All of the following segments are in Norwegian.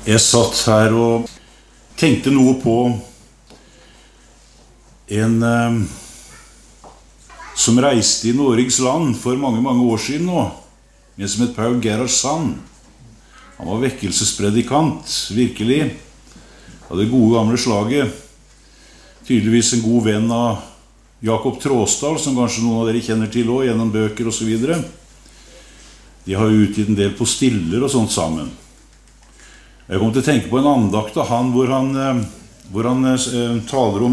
Jeg satt her og tenkte noe på en som reiste i Norges land for mange, mange år siden nå, en som het Paul Gerhard Sand. Han var vekkelsespredikant, virkelig. Hadde gode gamle slaget. Tydeligvis en god venn av Jakob Tråsdal, som kanskje noen av dere kjenner til også, gjennom bøker og så videre. De har jo utgitt en del postiller og sånt sammen. Jeg kom til å tenke på en andakt av han, hvor han taler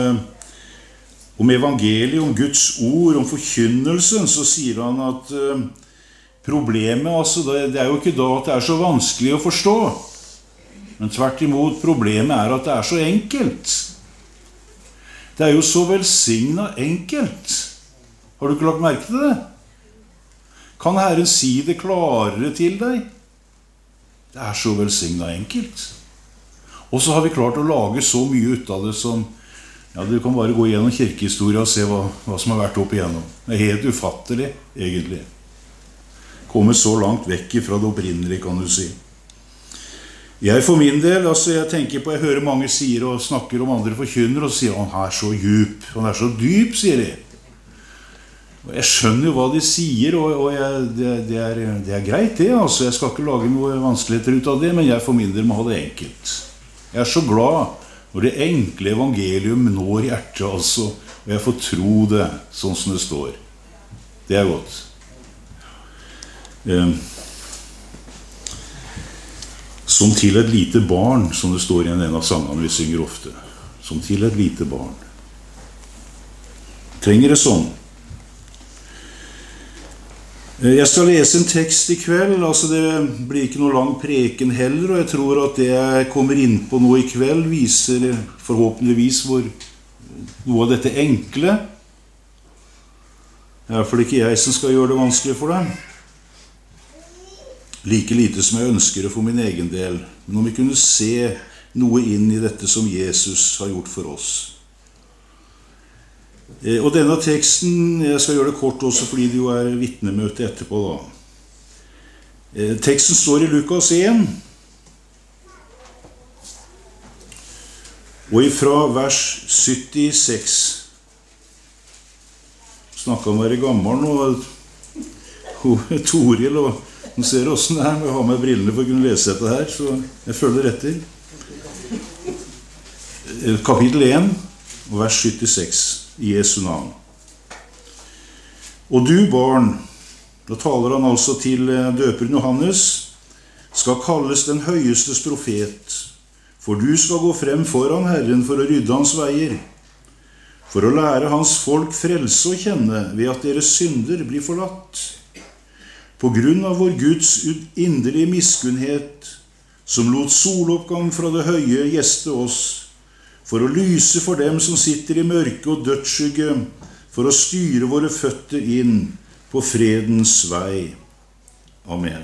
om evangeliet, om Guds ord, om forkynnelsen. Så sier han at problemet, altså, det er jo ikke da at det er så vanskelig å forstå, men tvert imot, problemet er at det er så enkelt. Det er jo så velsignet enkelt. Har du ikke lagt merke til det? Kan Herren si det klarere til deg? Det er så velsignet enkelt. Og så har vi klart å lage så mye ut av det som, ja, du kan bare gå gjennom kirkehistoria og se hva som har vært opp igjennom. Det er helt ufattelig, egentlig. Kommer så langt vekk fra det opprinnelige, kan du si. Jeg for min del, altså jeg tenker på, jeg hører mange sier og snakker om andre forkynner, og så sier han er så djup, han er så dyp, sier de. Og jeg skjønner jo hva de sier, og det er greit det, altså. Jeg skal ikke lage noe vanskeligheter ut av det, men jeg for min del må ha det enkelt. Jeg er så glad når det enkle evangelium når hjertet, altså, og jeg får tro det sånn som det står. Det er godt. Som til et lite barn, som det står i en av sangene vi synger ofte. Som til et lite barn. Trenger det sånn? Jeg skal lese en tekst i kveld, altså det blir ikke noe lang preken heller, og jeg tror at det jeg kommer inn på nå i kveld viser forhåpentligvis noe av dette enkle. Det er i hvert fall ikke jeg som skal gjøre det vanskelig for deg. Like lite som jeg ønsker det for min egen del, men om vi kunne se noe inn i dette som Jesus har gjort for oss. Og denne teksten, jeg skal gjøre det kort også fordi det jo er vitnemøte etterpå da. Teksten står i Lukas 1, og ifra vers 76. Snakket om å være gammel nå, Toril, og nå ser du hvordan det er med å ha med brillene for å kunne lese dette her, så jeg følger etter. Kapittel 1, vers 76, i Jesu navn. Og du, barn, da taler han altså til døperen Johannes, skal kalles den høyestes profet, for du skal gå frem foran Herren for å rydde hans veier, for å lære hans folk frelse å kjenne ved at deres synder blir forlatt. På grunn av vår Guds inderlige miskunnhet, som lot soloppgang fra det høye gjeste oss, for å lyse for dem som sitter i mørke og dødsskygge, for å styre våre føtter inn på fredens vei. Amen.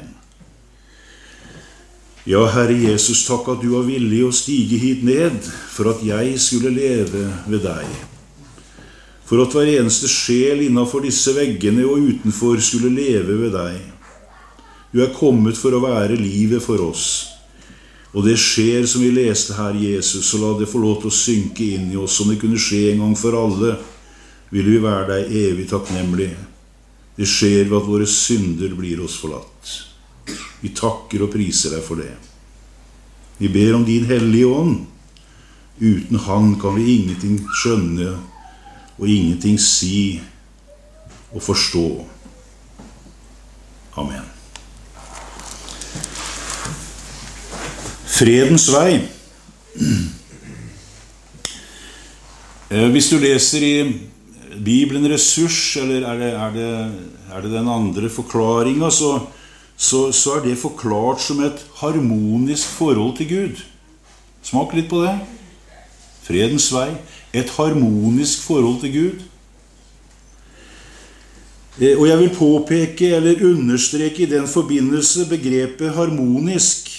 Ja, Herre Jesus, takk at du var villig å stige hit ned, for at jeg skulle leve ved deg. For at hver eneste sjel innenfor disse veggene og utenfor skulle leve ved deg. Du er kommet for å være livet for oss. Og det skjer som vi leste her, Jesus, så la det få lov til å synke inn i oss. Om det kunne skje en gang for alle, vil vi være deg evig takknemlige. Det skjer ved at våre synder blir oss forlatt. Vi takker og priser deg for det. Vi ber om din hellige ånd. Uten han kan vi ingenting skjønne, og ingenting si og forstå. Amen. Fredens vei. Hvis du leser i Bibelen Ressurs, eller er det den andre forklaringen, så er det forklart som et harmonisk forhold til Gud. Smak litt på det. Fredens vei. Et harmonisk forhold til Gud. Og jeg vil påpeke eller understreke i den forbindelse begrepet harmonisk.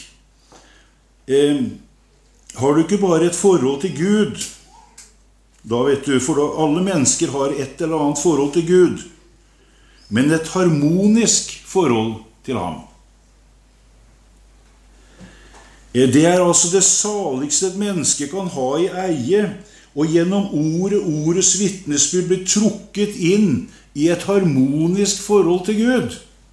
Har du ikke bare et forhold til Gud, da vet du, for alle mennesker har et eller annet forhold til Gud, men et harmonisk forhold til ham. Det altså det saligste et menneske kan ha i eie, og gjennom ordets vitnesbyrd bli trukket inn i et harmonisk forhold til Gud.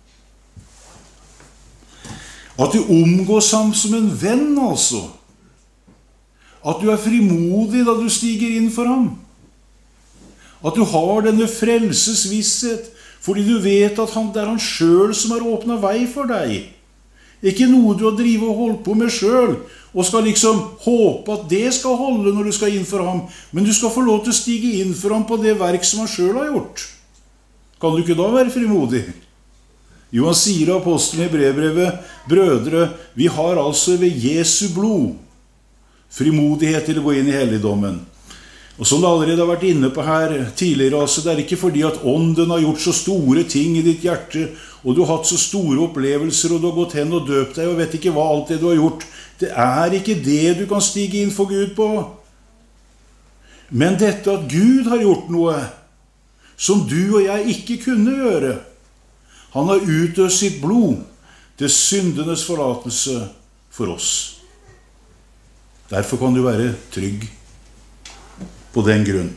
At du omgås ham som en venn, altså. At du frimodig da du stiger inn for ham. At du har denne frelsesvisshet, fordi du vet at det han selv som har åpnet vei for deg. Ikke noe du har drivet og holdt på med selv, og skal liksom håpe at det skal holde når du skal inn for ham, men du skal få lov til å stige inn for ham på det verk som han selv har gjort. Kan du ikke da være frimodig? Jo, han sier av apostelen i brevbrevet, brødre, vi har altså ved Jesu blod frimodighet til å gå inn i helligdommen. Og som du allerede har vært inne på her tidligere, altså, det ikke fordi at ånden har gjort så store ting i ditt hjerte, og du har hatt så store opplevelser, og du har gått hen og døpt deg, og vet ikke hva alt det du har gjort. Det ikke det du kan stige inn for Gud på. Men dette at Gud har gjort noe som du og jeg ikke kunne gjøre. Han har utøst sitt blod til syndenes forlatelse for oss. Derfor kan du være trygg på den grunn.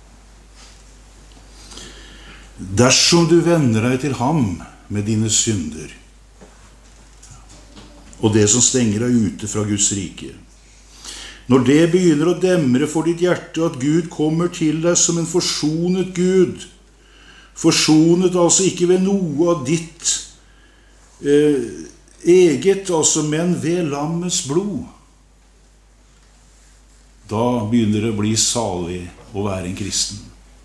Dersom du vender deg til ham med dine synder, og det som stenger deg ute fra Guds rike, når det begynner å demre for ditt hjerte at Gud kommer til deg som en forsonet Gud, forsonet altså ikke ved noe av ditt eget, altså, men ved lammets blod, da begynner det å bli salig å være en kristen.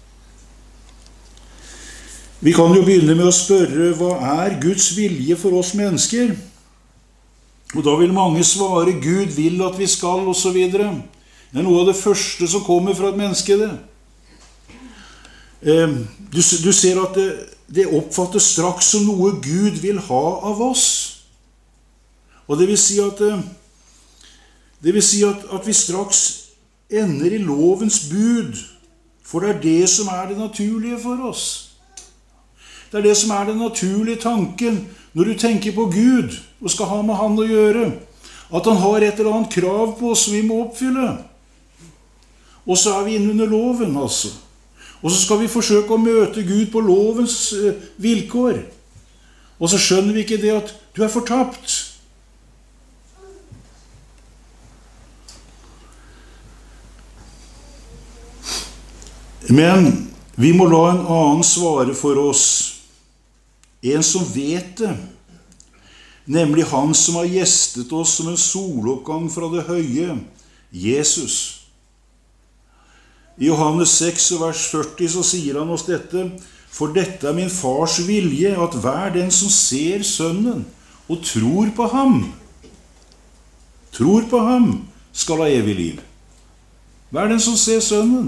Vi kan jo begynne med å spørre, hva Guds vilje for oss mennesker? Og da vil mange svare, Gud vil at vi skal, og så videre. Det noe av det første som kommer fra et menneske, det. Du ser at det oppfattes straks som noe Gud vil ha av oss. Og det vil si at vi straks ender i lovens bud, for det det som det naturlige for oss. Det det som den naturlige tanken når du tenker på Gud og skal ha med han å gjøre, at han har et eller annet krav på oss som vi må oppfylle. Og så vi inne under loven, altså. Og så skal vi forsøke å møte Gud på lovens vilkår. Og så skjønner vi ikke det at du fortapt. Men vi må la en annen svare for oss, en som vet det, nemlig han som har gjestet oss som en soloppgang fra det høye, Jesus. I Johannes 6, vers 40 så sier han oss dette, for dette min fars vilje, at hver den som ser sønnen og tror på ham, skal ha evig liv. Hver den som ser sønnen.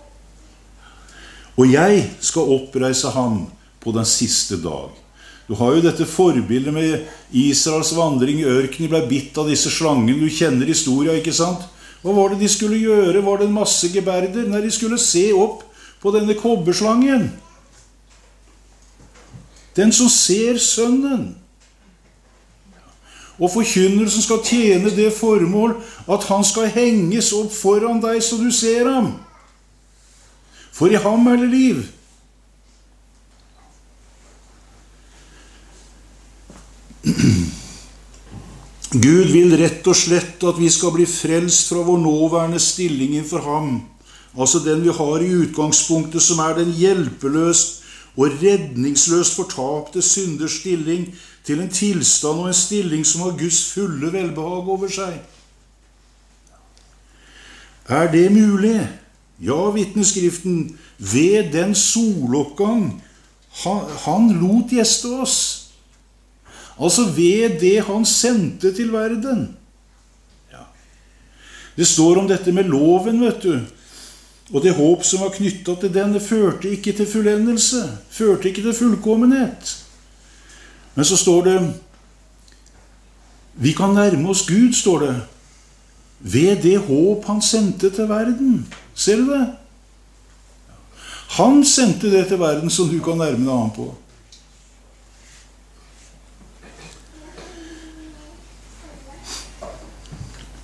Og jeg skal oppreise ham på den siste dag. Du har jo dette forbildet med Israels vandring i ørkenen, ble bitt av disse slangene. Du kjenner historien, ikke sant? Hva var det de skulle gjøre? Var det en masse geberder? Nei, de skulle se opp på denne kobberslangen. Den som ser sønnen. Og forkynnelsen skal tjene det formål at han skal henges opp foran deg så du ser ham. For i ham det liv. Gud vil rett og slett at vi skal bli frelst fra vår nåværende stilling innfor ham, altså den vi har i utgangspunktet, som den hjelpeløst og redningsløst fortapte synders stilling, til en tilstand og en stilling som har Guds fulle velbehag over seg. Det mulig? Ja, vitneskriften, ved den soloppgang han lot gjeste oss. Altså ved det han sendte til verden. Ja. Det står om dette med loven, vet du. Og det håp som var knyttet til den, det førte ikke til fullendelse. Førte ikke til fullkommenhet. Men så står det, vi kan nærme oss Gud, står det, ved det håp han sendte til verden. Ser du det? Han sendte det til verden som du kan nærme deg an på.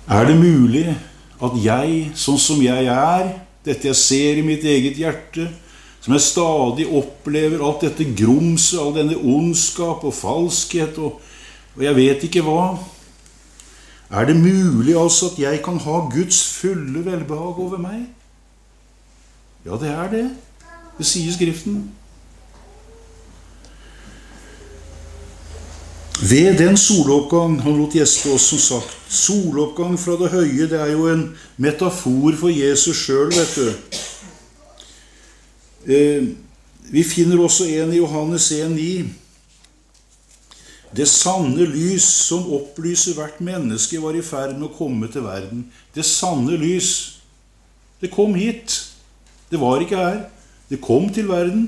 Er det mulig at jeg, sånn som jeg er, dette jeg ser i mitt eget hjerte, som jeg stadig opplever alt dette grumset, all denne ondskap og falskhet og jeg vet ikke hva, er det mulig altså at jeg kan ha Guds fulle velbehag over meg? Ja, det er det. Det sier Skriften. Ved den soloppgang, han lot gjeste oss som sagt, soloppgang fra det høye, det er jo en metafor for Jesus selv, vet du. Vi finner også en i Johannes 1,9. Det sanne lys som opplyser hvert menneske var i ferd med å komme til verden. Det sanne lys, det kom hit. Det var ikke her. Det kom til verden.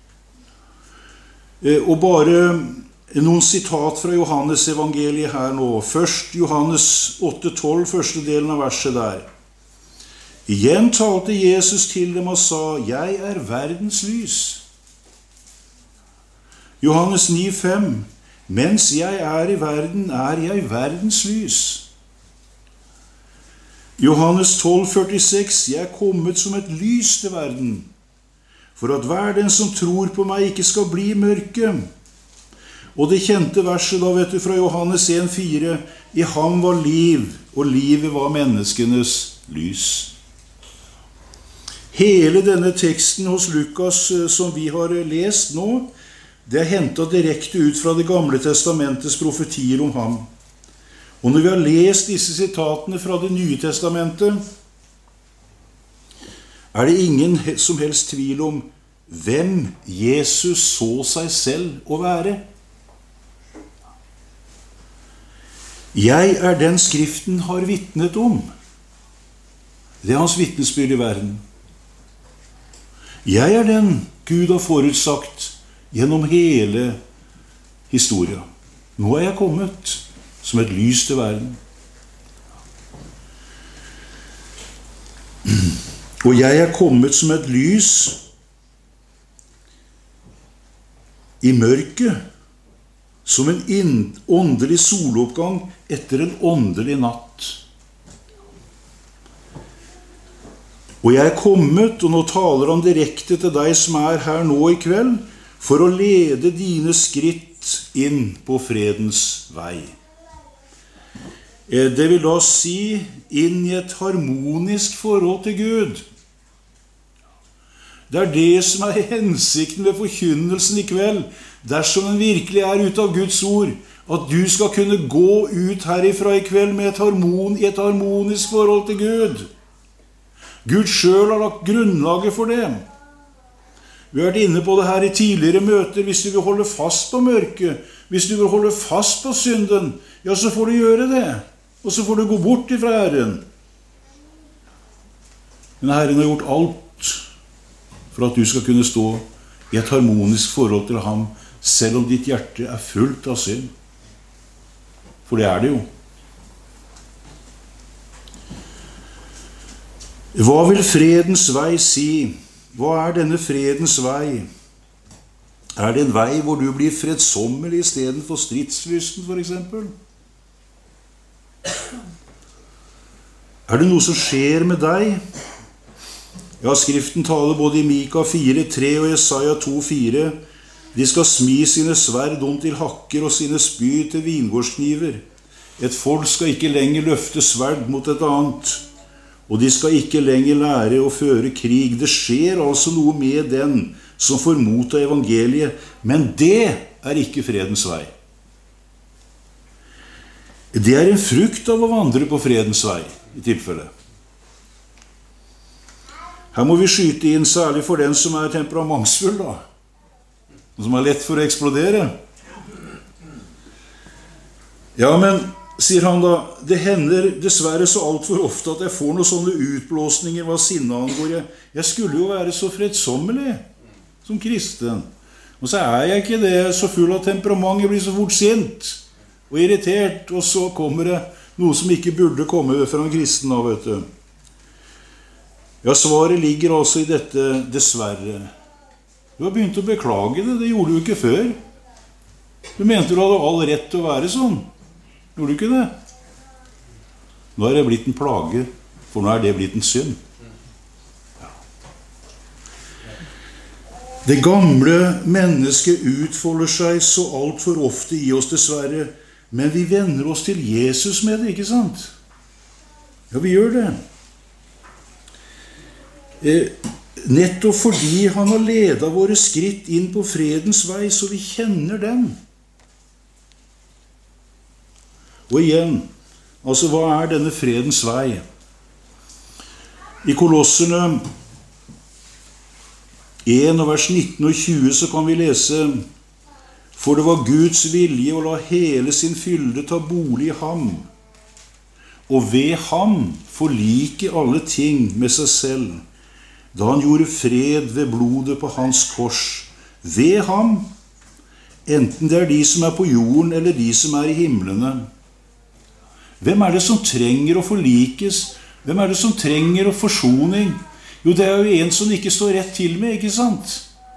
Og bare noen sitat fra Johannes evangeliet her nå. Først Johannes 8,12, første delen av verset der. Igjen talte Jesus til dem og sa, jeg er verdens lys. Johannes 9,5, mens jeg er i verden, er jeg verdens lys. Johannes 12,46, jeg er kommet som et lys til verden, for at hver den som tror på meg ikke skal bli i mørke. Og det kjente verset da, vet du, fra Johannes 1,4, i ham var liv, og livet var menneskenes lys. Hele denne teksten hos Lukas som vi har lest nå, det er hentet direkte ut fra det gamle testamentets profetier om ham. Og når vi har lest disse sitatene fra det nye testamentet, er det ingen som helst tvil om hvem Jesus så seg selv å være. Jeg er den Skriften har vitnet om. Det er hans vitnesbyrd i verden. Jeg er den Gud har forutsagt gjennom hele historien. Nå er jeg kommet som et lys til verden. Og jeg er kommet som et lys i mørket, som en åndelig soloppgang etter en åndelig natt. Og jeg er kommet, og nå taler han direkte til deg som er her nå i kveld, for å lede dine skritt inn på fredens vei. Det vil da si inn i et harmonisk forhold til Gud. Det er det som er hensikten ved forkynnelsen i kveld, dersom den virkelig er ute av Guds ord, at du skal kunne gå ut herifra i kveld med et harmonisk forhold til Gud. Gud selv har lagt grunnlaget for det. Vi har vært inne på det her i tidligere møter. Hvis du vil holde fast på mørket, hvis du vil holde fast på synden, ja, så får du gjøre det. Og så får du gå bort ifra Herren. Men Herren har gjort alt for at du skal kunne stå i et harmonisk forhold til ham, selv om ditt hjerte er fullt av synd. For det er det jo. Hva vil fredens vei si? Hva er denne fredens vei? Er det en vei hvor du blir fredsommelig i stedet for stridslysten, for eksempel? Er det noe som skjer med deg? Ja, Skriften taler både i Mika 4,3 og Jesaja 2,4. De skal smi sine sverd om til hakker og sine spyd til vingårdskniver. Et folk skal ikke lenger løfte sverd mot et annet, og de skal ikke lenger lære å føre krig. Det skjer altså noe med den som får motta evangeliet, men det er ikke fredens vei. Det er en frukt av å vandre på fredens vei, i tilfelle. Her må vi skyte inn særlig for den som er temperamentsfull, da. Og som er lett for å eksplodere. Ja, men, sier han da, det hender dessverre så alt for ofte at jeg får noen sånne utblåsninger hva sinne angår. Jeg skulle jo være så fredsommelig som kristen. Og så er jeg ikke det, så full av temperament, jeg blir så fort sint og irritert, og så kommer det noe som ikke burde komme fra en kristen da, vet du. Ja, svaret ligger altså i dette, dessverre. Du har begynt å beklage det, det gjorde du ikke før. Du mente du hadde all rett til å være sånn. Gjorde du ikke det? Nå er det blitt en plage, for nå er det blitt en synd. Det gamle mennesket utfolder seg så alt for ofte i oss dessverre, men vi vender oss til Jesus med det, ikke sant? Ja, vi gjør det. Nettopp fordi han har ledet våre skritt inn på fredens vei, så vi kjenner den. Og igjen, altså hva er denne fredens vei? I Kolosserne 1 og vers 19 og 20 så kan vi lese: For det var Guds vilje å la hele sin fylde ta bolig i ham, og ved ham forlike alle ting med seg selv, da han gjorde fred ved blodet på hans kors. Ved ham, enten det er de som er på jorden eller de som er i himlene. Hvem er det som trenger å forlikes? Hvem er det som trenger forsoning? Jo, det er jo en som ikke står rett til med, ikke sant?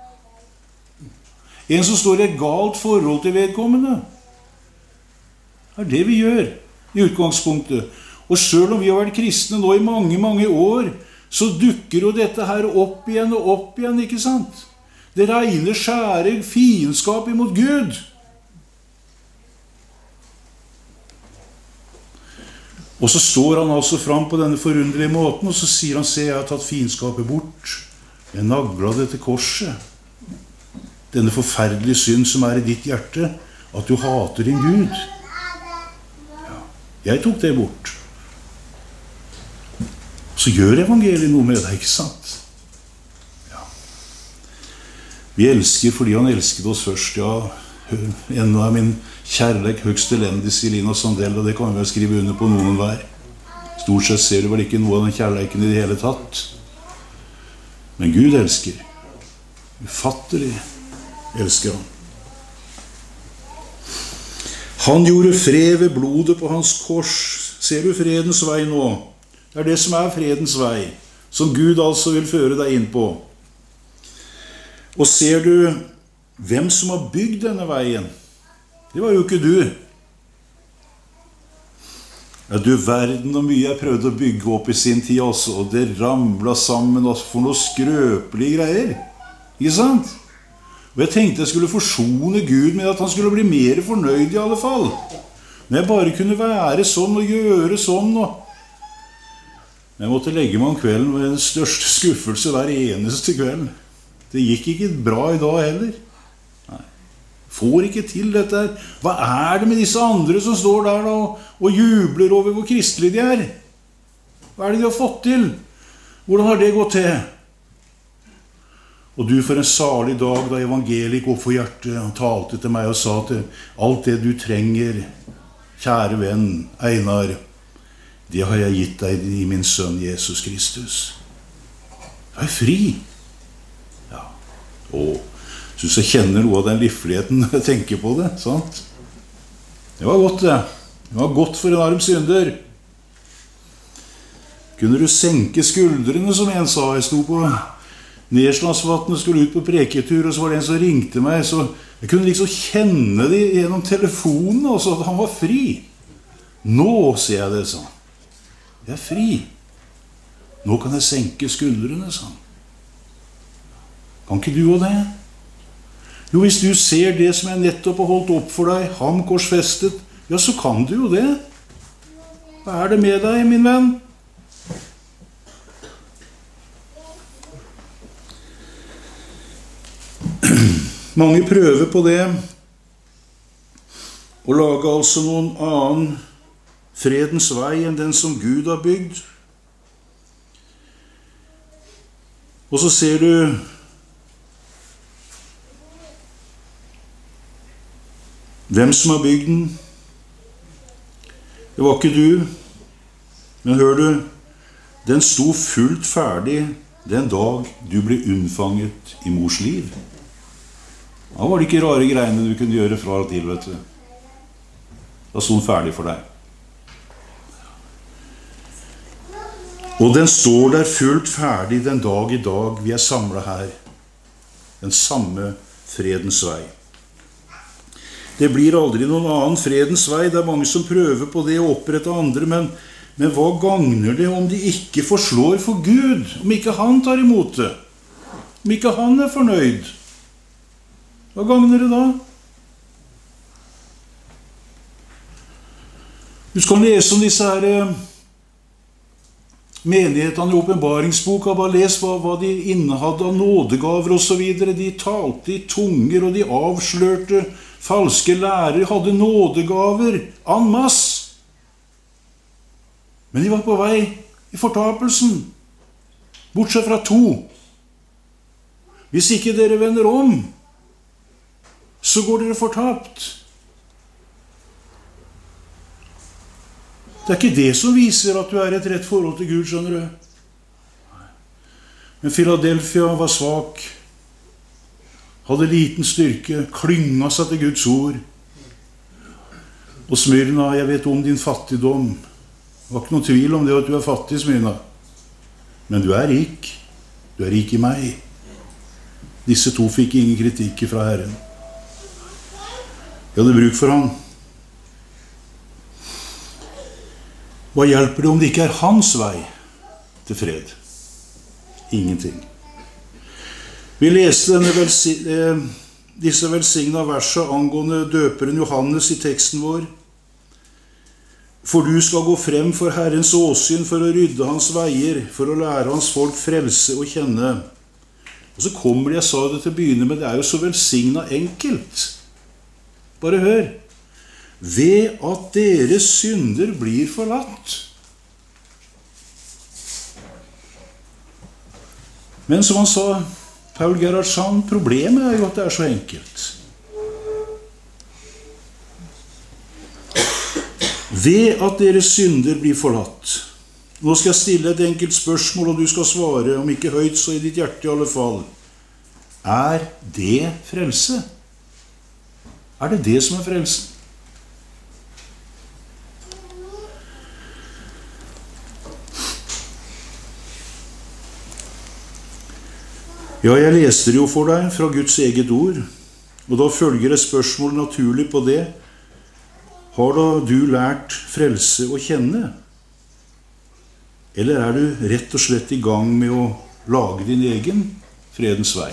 En som står i et galt forhold til vedkommende. Det er det vi gjør i utgangspunktet. Og selv om vi har vært kristne nå i mange, mange år, så dukker jo dette her opp igjen og opp igjen, ikke sant? Det regner skjære fiendskap imot Gud. Og så står han altså fram på denne forunderlige måten, og så sier han: Se, jeg har tatt fiendskapet bort. Jeg naglet det til korset. Denne forferdelige synd som er i ditt hjerte, at du hater din Gud. Ja, jeg tok det bort. Så gjør evangeliet noe med deg, ikke sant? Ja. Vi elsker fordi han elsket oss først, ja. Ennå er min kjærleik høgst elendig, sier Lina Sandell, og det kan vi vel skrive under på noen hver. Stort sett ser du vel ikke noe av den kjærleiken i det hele tatt. Men Gud elsker. Ufattelig elsker han. Han gjorde fred ved blodet på hans kors. Ser du fredens vei nå? Det er det som er fredens vei, som Gud altså vil føre deg inn på. Og ser du hvem som har bygd denne veien? Det var jo ikke du. Ja, du verden og mye jeg prøvde å bygge opp i sin tid også, og det ramlet sammen for noe skrøpelige greier. Ikke sant? Og jeg tenkte jeg skulle forsone Gud med at han skulle bli mer fornøyd i alle fall. Men jeg bare kunne være sånn og gjøre sånn. Men jeg måtte legge meg om kvelden med den største skuffelse hver eneste kveld. Det gikk ikke bra i dag heller. Nei. Får ikke til dette her. Hva er det med disse andre som står der da, og jubler over hvor kristelige de er? Hva er det de har fått til? Hvordan har det gått til? Og du, for en salig dag da evangeliet gikk opp for hjertet. Han talte til meg og sa til alt det du trenger, kjære venn Einar, det har jeg gitt deg i min sønn Jesus Kristus. Jeg er fri. Ja. Og synes jeg kjenner noe av den livligheten når jeg tenker på det, sant? Det var godt det. Det var godt for en arm synder. Kunne du senke skuldrene, som en sa? Jeg sto på Neslandsvatnet, skulle ut på preketur, og så var det en som ringte meg, så jeg kunne liksom kjenne det gjennom telefonen, altså at han var fri. Nå ser jeg det, sa han. Jeg er fri. Nå kan jeg senke skuldrene, sa han. Kan ikke du også det? Jo, hvis du ser det som jeg nettopp har holdt opp for deg, ham korsfestet, ja, så kan du jo det. Hva er det med deg, min venn? Mange prøver på det, å lage altså noen annen fredens vei enn den som Gud har bygd. Og så ser du hvem som har bygd den. Det var ikke du, men hør du, den sto fullt ferdig den dag du ble unnfanget i mors liv. Da var det ikke rare greiene du kunne gjøre fra og til, vet du. Da sto den ferdig for deg. Og den står der fullt ferdig den dag i dag vi er samlet her. Den samme fredens vei. Det blir aldri noen annen fredens vei. Det er mange som prøver på det å opprette andre, men Men hva gagner det om de ikke forslår for Gud? Om ikke han tar imot det? Om ikke han er fornøyd? Hva gagner det da? Du skal lese om disse her menighetene i åpenbaringsboka. Bare les hva de innehadde av nådegaver og så videre. De talte i tunger, og de avslørte falske lærere, hadde nådegaver en masse. Men de var på vei i fortapelsen, bortsett fra 2. Hvis ikke dere vender om, så går dere fortapt. Det er ikke det som viser at du er i et rett forhold til Gud, skjønner du. Men Philadelphia var svak, hadde liten styrke, klynga seg til Guds ord. Og Smyrna, jeg vet om din fattigdom. Det var ikke noen tvil om det at du er fattig, Smyrna. Men du er rik. Du er rik i meg. Disse 2 fikk ingen kritikk fra Herren. Jeg hadde bruk for han. Hva hjelper det om det ikke er hans vei til fred? Ingenting. Vi leste disse velsigna versene angående døperen Johannes i teksten vår. For du skal gå frem for Herrens åsyn for å rydde hans veier, for å lære hans folk frelse og kjenne. Og så kommer det, jeg sa det til å begynne med, det er jo så velsigna enkelt. Bare hør. Ved at deres synder blir forlatt. Men som han sa, Paul Gerhard Sand, problemet er jo at det er så enkelt. Ved at deres synder blir forlatt. Nå skal jeg stille et enkelt spørsmål, og du skal svare, om ikke høyt, så i ditt hjerte i alle fall. Er det frelse? Er det det som er frelsen? Ja, jeg leste det jo for deg fra Guds eget ord, og da følger et spørsmål naturlig på det. Har da du lært frelse å kjenne? Eller er du rett og slett i gang med å lage din egen fredens vei?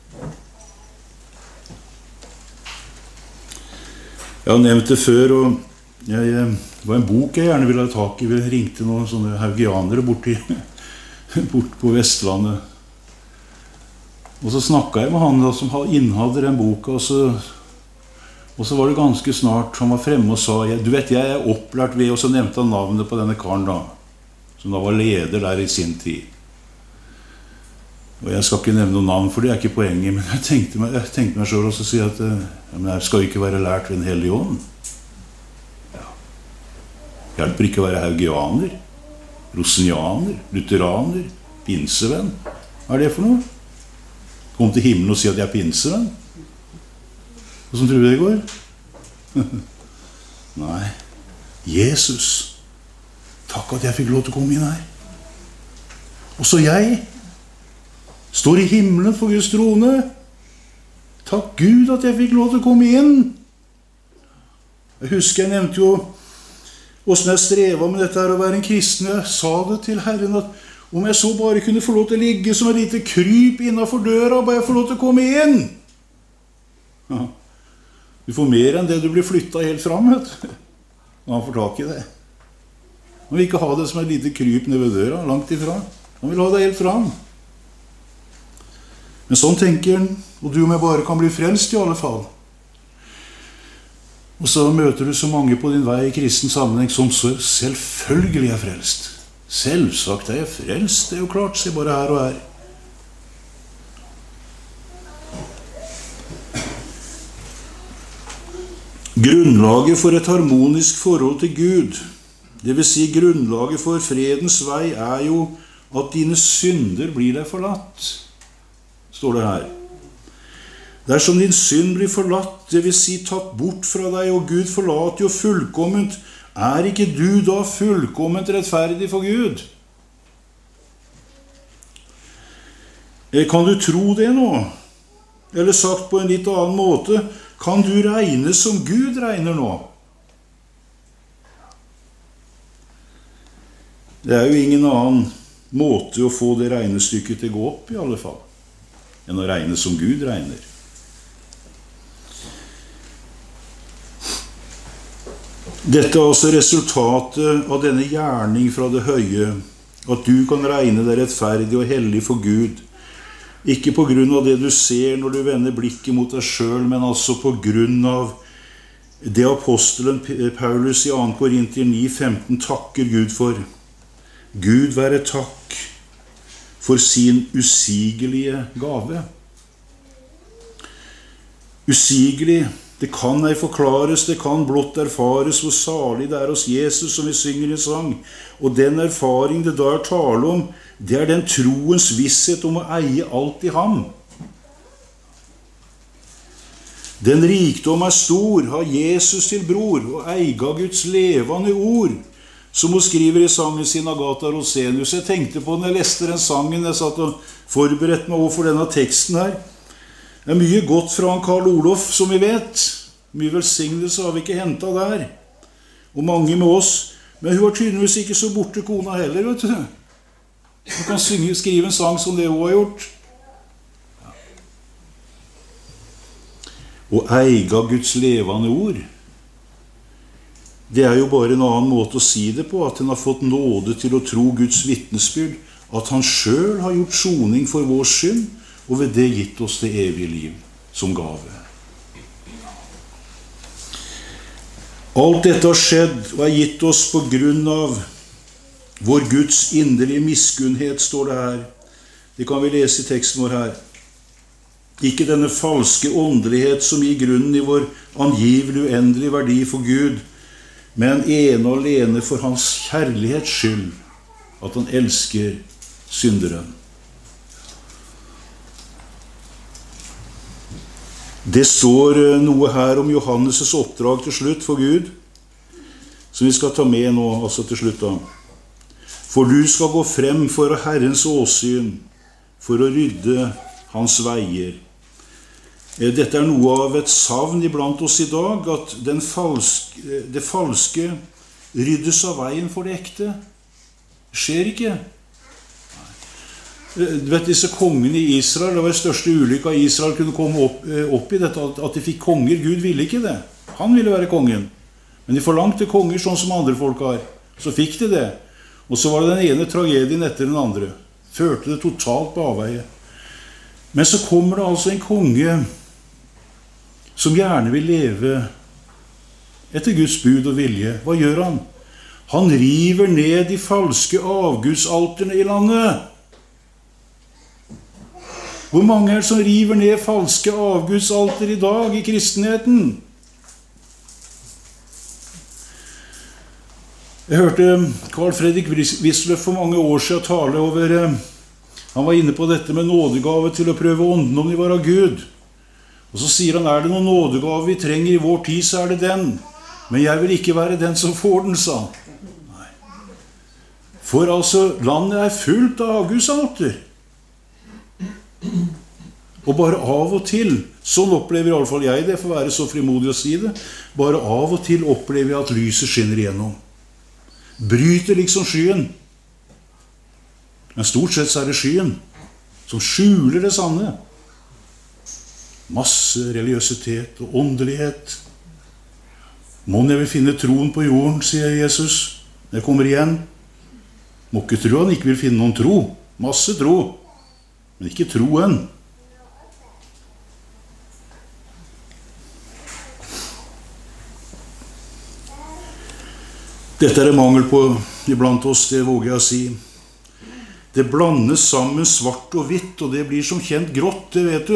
Jeg har nevnt det før, og det var en bok jeg gjerne ville ha tak i. Vi ringte noen sånne haugianere bort på Vestlandet. Og så snakket jeg med han da, som innehadde den boka, og så var det ganske snart han var fremme og sa, du vet, jeg er opplært ved, og så nevnte han navnet på denne karen da, som da var leder der i sin tid. Og jeg skal ikke nevne noen navn, for det er ikke poenget, men jeg tenkte meg selv også å si at jeg skal ikke være lært ved den hellige ånd. Ja. Hjelper ikke å være haugianer, rosenianer, lutheraner, pinsevenn. Hva er det for noe? Kom til himmelen og si at jeg er pinsevenn? Hvordan tror du det går? Nei. Jesus. Takk at jeg fikk lov til å komme inn her. Og så jeg står i himmelen for Guds trone. Takk Gud at jeg fikk lov til å komme inn. Jeg husker jeg nevnte jo hvordan jeg strevet med dette her å være en kristen. Jeg sa det til Herren at om jeg så bare kunne få lov til å ligge som et lite kryp innenfor døra, bare jeg får lov til å komme inn. Ja. Du får mer enn det du blir flyttet helt fram, vet du. Og han får tak i det. Han vil ikke ha det som et lite kryp ned ved døra, langt ifra. Han vil ha det helt fram. Men sånn tenker han, og du og jeg bare kan bli frelst i alle fall. Og så møter du så mange på din vei i kristen sammenheng som så selvfølgelig er frelst. Selvsagt er jeg frelst, det er jo klart, se bare her og her. Grunnlaget for et harmonisk forhold til Gud, det vil si grunnlaget for fredens vei, er jo at dine synder blir deg forlatt, står det her. Dersom din synd blir forlatt, det vil si tatt bort fra deg, og Gud forlater jo fullkomment, er ikke du da fullkomment rettferdig for Gud? Kan du tro det nå? Eller sagt på en litt annen måte, kan du regne som Gud regner nå? Det er jo ingen annen måte å få det regnestykket til å gå opp i alle fall, enn å regne som Gud regner. Dette er altså resultatet av denne gjerning fra det høye, at du kan regne deg rettferdig og hellig for Gud, ikke på grunn av det du ser når du vender blikket mot deg selv, men altså på grunn av det apostelen Paulus i 2. Korinter 9:15 takker Gud for. Gud være takk for sin usigelige gave. Usigelig, det kan ei forklares, det kan blott erfares hvor salig det er hos Jesus som vi synger i sang. Og den erfaring det da er tale om, det er den troens visshet om å eie alt i ham. Den rikdom er stor, har Jesus til bror, og eiga Guds levende ord, som hun skriver i sangen sin Agatha Rosenius. Jeg tenkte på når jeg leste den sangen, jeg satt og forberedte meg overfor denne teksten her. Det er mye godt fra han Karl Olof, som vi vet. Mye velsignelse har vi ikke hentet der. Og mange med oss. Men hun var tydeligvis ikke så borte kona heller, vet du. Hun kan skrive en sang som det hun har gjort. Og eiga Guds levende ord, det er jo bare en annen måte å si det på, at han har fått nåde til å tro Guds vitnesbyrd, at han selv har gjort soning for vår synd, og ved det gitt oss det evige liv som gave. Alt dette har skjedd og er gitt oss på grunn av vår Guds inderlige miskunnhet, står det her. Det kan vi lese i teksten vår her. Ikke denne falske åndelighet som gir grunnen i vår angivelig uendelige verdi for Gud, men ene og alene for hans kjærlighets skyld, at han elsker synderen. Det står noe her om Johannes' oppdrag til slutt for Gud, som vi skal ta med nå, altså til slutt da. For du skal gå frem for Herrens åsyn, for å rydde hans veier. Dette er noe av et savn iblant oss i dag, at det falske ryddes av veien for det ekte. Det skjer ikke. Du vet, disse kongene i Israel, det var den største ulykka Israel kunne komme opp i dette, at de fikk konger. Gud ville ikke det. Han ville være kongen. Men de forlangte konger sånn som andre folk har. Så fikk de det. Og så var det den ene tragedien etter den andre. Førte det totalt på avveie. Men så kommer det altså en konge som gjerne vil leve etter Guds bud og vilje. Hva gjør han? Han river ned de falske avgudsalterne i landet. Hvor mange er det som river ned falske avgudsalter i dag i kristenheten? Jeg hørte Carl Fredrik Wisløff for mange år siden tale over, han var inne på dette med nådegave til å prøve ånden om de var av Gud. Og så sier han, er det noen nådegave vi trenger i vår tid, så er det den. Men jeg vil ikke være den som får den, sa han. Nei. For altså, landet er fullt av avgudsalter. Og bare av og til, sånn opplever i alle fall jeg det, for å være så frimodig å si det, bare av og til opplever jeg at lyset skinner igjennom. Bryter liksom skyen. Men stort sett så er det skyen som skjuler det sanne. Masse religiøsitet og åndelighet. Må jeg vil finne troen på jorden, sier Jesus, når jeg kommer igjen. Må ikke tro han ikke vil finne noen tro. Masse tro, men ikke troen. Dette er det mangel på iblant oss, det våger jeg å si. Det blandes sammen svart og hvitt, og det blir som kjent grått, det vet du.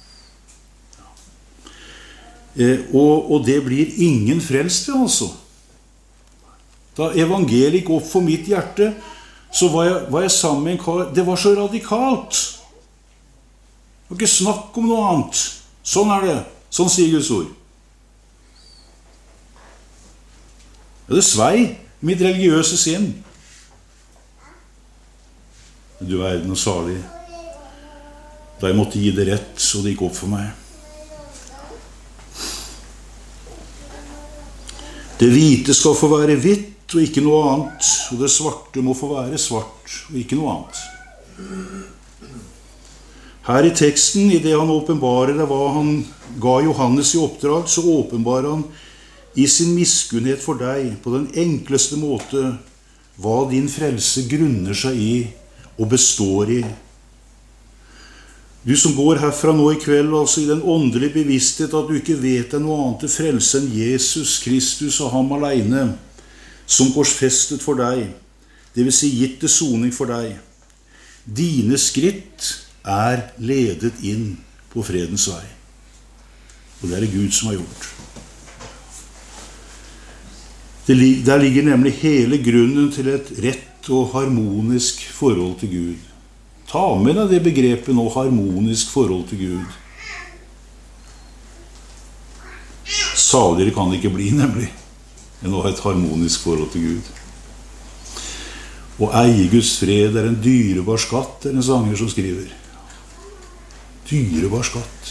Og det blir ingen frelst ved, altså. Da evangeliet gikk opp for mitt hjerte, så var jeg sammen med en kar. Det var så radikalt. Det var ikke snakk om noe annet. Sånn er det. Sånn sier Guds ord. Det svei mitt religiøse sinn. Du verden og salig. Da jeg måtte gi det rett, så det gikk opp for meg. Det hvite skal få være hvitt, og ikke noe annet, og det svarte må få være svart og ikke noe annet. Her i teksten, i det han åpenbarer hva han ga Johannes i oppdrag, så åpenbarer han i sin miskunnhet for deg på den enkleste måte hva din frelse grunner seg i og består i. Du som går herfra nå i kveld, altså i den åndelige bevissthet at du ikke vet deg noe annet til frelse enn Jesus Kristus og ham alene, som korsfestet for deg, det vil si gitt til soning for deg. Dine skritt er ledet inn på fredens vei. Og det er det Gud som har gjort. Der ligger nemlig hele grunnen til et rett og harmonisk forhold til Gud. Ta med deg det begrepet nå, harmonisk forhold til Gud. Saligere kan det ikke bli, nemlig, enn å ha et harmonisk forhold til Gud. Å eie Guds fred er en dyrebar skatt, er en sanger som skriver. Dyrebar skatt.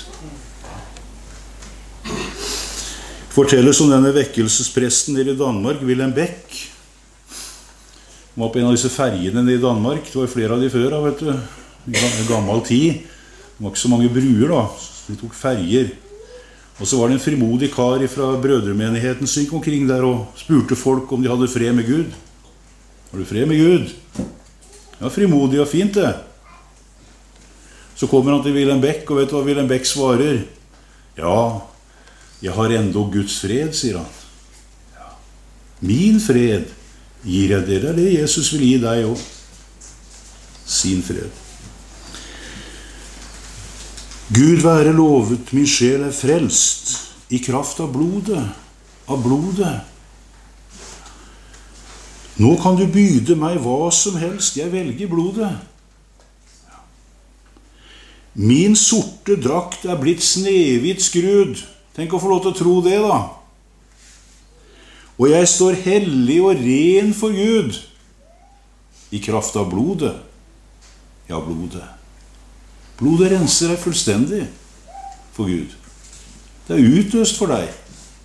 Fortelles om denne vekkelsespresten nede i Danmark, Wilhelm Beck. Han var på en av disse fergene nede i Danmark. Det var flere av de før, vet du. I gammel tid. Det var ikke så mange bruer da, så de tok ferger. Og så var det en frimodig kar fra brødremenigheten som gikk omkring der og spurte folk om de hadde fred med Gud. Har du fred med Gud? Ja, frimodig og fint det. Så kommer han til Wilhelm Beck, og vet du hva Wilhelm Beck svarer? Ja, jeg har enda Guds fred, sier han. Ja. Min fred gir jeg dere, det Jesus vil gi deg også. Sin fred. Gud være lovet, min sjel er frelst, i kraft av blodet, av blodet. Nå kan du byde meg hva som helst, jeg velger blodet. Min sorte drakt er blitt snehvit skrud. Tenk å få lov til å tro det da. Og jeg står hellig og ren for Gud, i kraft av blodet. Ja, blodet. Blodet renser deg fullstendig for Gud. Det er utøst for deg.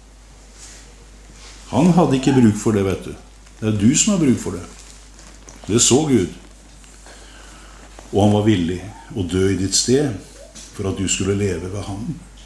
Han hadde ikke bruk for det, vet du. Det er du som har bruk for det. Det så Gud. Og han var villig å dø i ditt sted for at du skulle leve ved ham.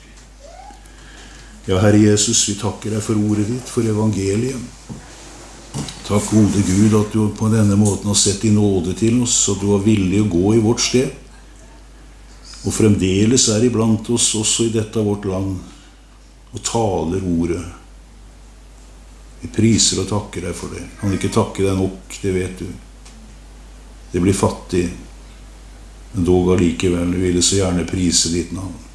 Ja, Herre Jesus, vi takker deg for ordet ditt, for evangeliet. Takk, gode Gud, at du på denne måten har sett i nåde til oss, og du var villig å gå i vårt sted. Og fremdeles er iblant oss, også i dette vårt land, og taler ordet. Vi priser og takker deg for det. Kan ikke takke deg nok, det vet du. Det blir fattig, men dog allikevel, vi ville så gjerne prise ditt navn.